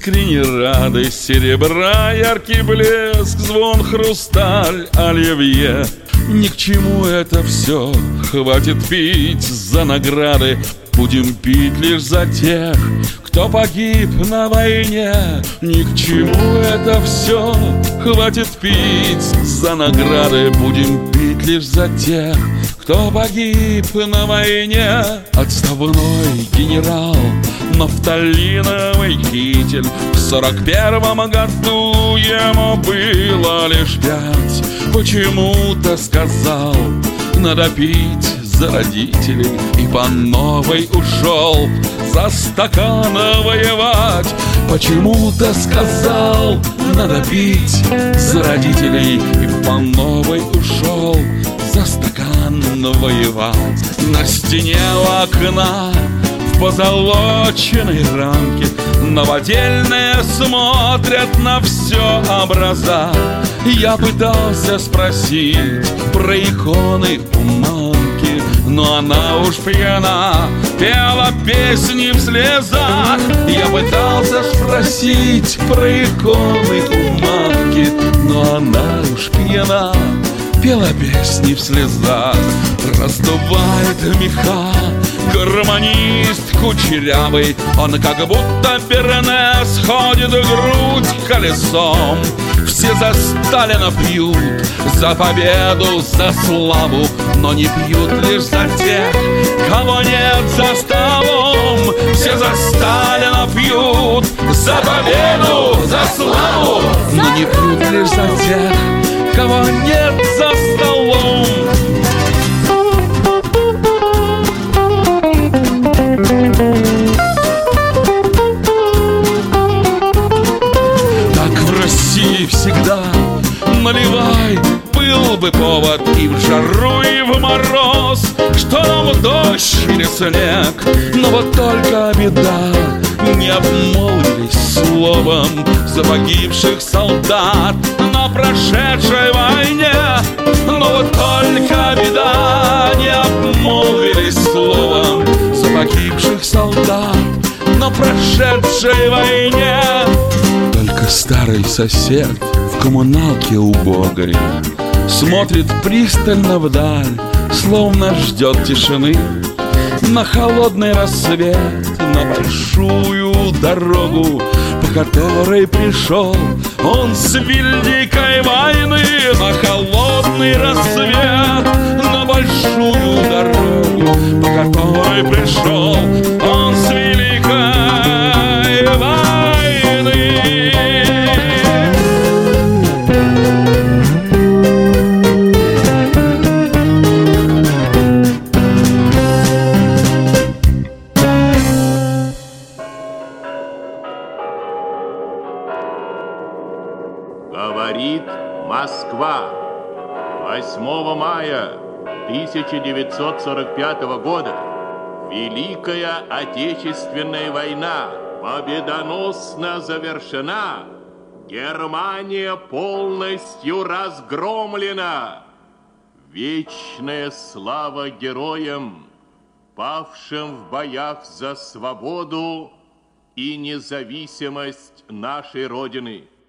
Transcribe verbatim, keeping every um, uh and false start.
Скрини радость серебра, яркий блеск, звон, хрусталь, оливье. Ни к чему это все, хватит пить за награды. Будем пить лишь за тех, кто погиб на войне. Ни к чему это все, хватит пить за награды. Будем пить лишь за тех, кто погиб на войне. Отставной генерал, нафталиновый китель. В сорок первом году ему было лишь пять. Почему-то сказал: надо пить за родителей, и по новой ушел за стакан воевать. Почему-то сказал: надо пить за родителей, и по новой ушел за стакан воевать. На стене у окна в позолоченной рамке новодельные смотрят на все образа. Я пытался спросить про иконы у мамки, но она уж пьяна, пела песни в слезах. Я пытался спросить про иконы у мамки, но она уж пьяна, пела песни в слезах. Раздувает меха гармонист кучерявый, он как будто Бернес ходит грудь колесом. Все за Сталина пьют, за победу, за славу, но не пьют лишь за тех, кого нет за столом. Все за Сталина пьют, за победу, за славу, но не пьют лишь за тех, кого нет за столом. Так в России всегда наливай, был бы повод и в жару, и в мороз, что нам в дождь или снег. Но вот только беда, не обмолвились словом за погибших солдат на прошедшей войне. Но вот только беда, не обмолвились словом за погибших солдат на прошедшей войне. Только старый сосед в коммуналке убогой смотрит пристально вдаль, словно ждет тишины. На холодный рассвет, на большую дорогу, по которой пришел он с великой войны. На холодный рассвет, на большую дорогу, по которой пришел он с великой войны. Говорит Москва. восьмого мая тысяча девятьсот сорок пятого года Великая Отечественная война победоносно завершена. Германия полностью разгромлена. Вечная слава героям, павшим в боях за свободу и независимость нашей Родины.